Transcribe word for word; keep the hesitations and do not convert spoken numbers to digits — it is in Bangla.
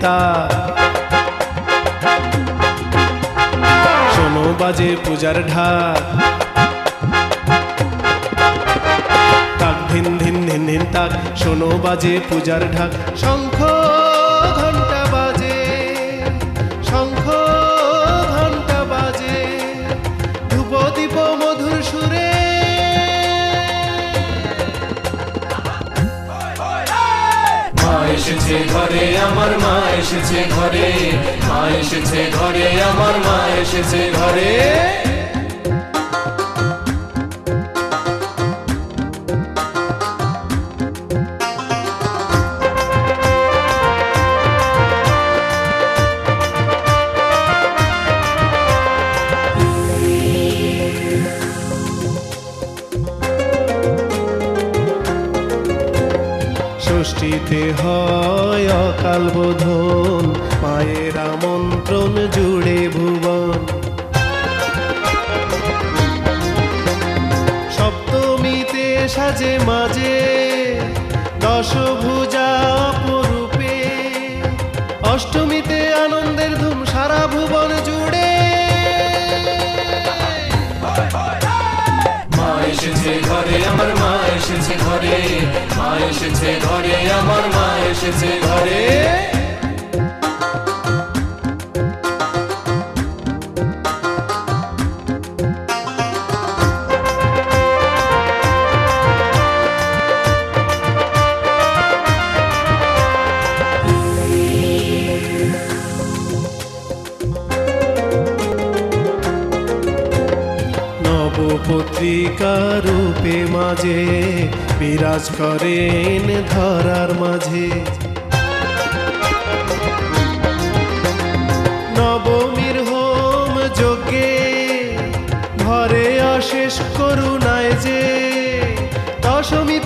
তা শোনো বাজে পূজার ঢাক তাক ধিন ধিন ধিন ধিন তাক শোনো বাজে পূজার ঢাক শঙ্খ ঘন্টা বাজে শঙ্খ ঘন্টা বাজে ধূপ দীপ মধুর সুরে মা এসেছে ঘরে আমার মা এসেছে ঘরে মা এসেছে ঘরে আমার মা এসেছে ঘরে ষষ্ঠীতে হয় অকাল বোধন মায়ের আমন্ত্রণ জুড়ে ভুবন সপ্তমীতে সাজে মাঝে দশভুজা অপরূপে অষ্টমীতে আনন্দের ধুম সারা ভুবন জুড়ে মা এসেছে ঘরে আমার মা এসেছে ঘরে মা এসেছে ঘরে আমার মা এসেছে ঘরে পত্রিকা রূপে মাঝে বিরাজ করেন ধরার মাঝে নবমীর হোম যজ্ঞে ভরে অশেষ করুণায় যে দশমী